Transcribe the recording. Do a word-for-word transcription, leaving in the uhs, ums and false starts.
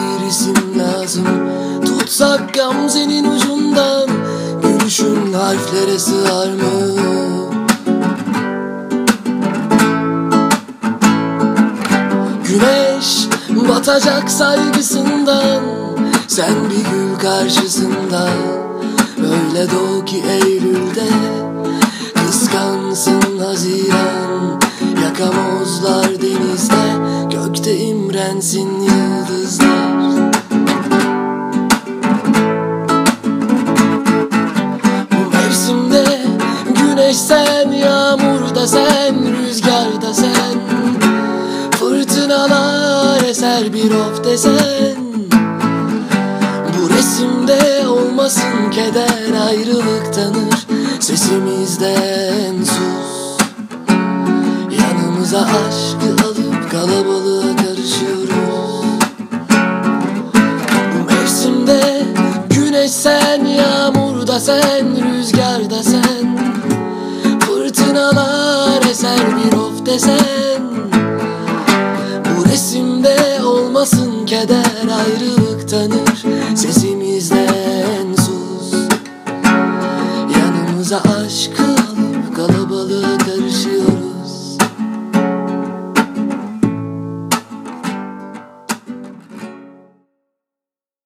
bir isim lazım. Tutsak gamzenin ucundan, gülüşün harflere sığar mı? Güneş batacak saygısından, sen bir gül karşısında. Öyle doğ ki Eylül'de kıskansın Haziran. Yakamozlar denizde, gökte imrensin yıldızlar. Bu mevsimde güneş sen, yağmurda sen, rüzgarda sen. Fırtınalar eser bir of desen. Bu resimde olmasın keder, ayrılık tanır sesimizden. Sus, yanımıza aşkı alıp kalabalığa karışıyoruz. Bu mevsimde güneş sen, yağmurda sen, rüzgarda sen. Fırtınalar eser bir of desen. Bu resimde olmasın keder, ayrılık tanır sesimizden. Sus, yanımıza aşkı alıp kalabalığa karışıyoruz.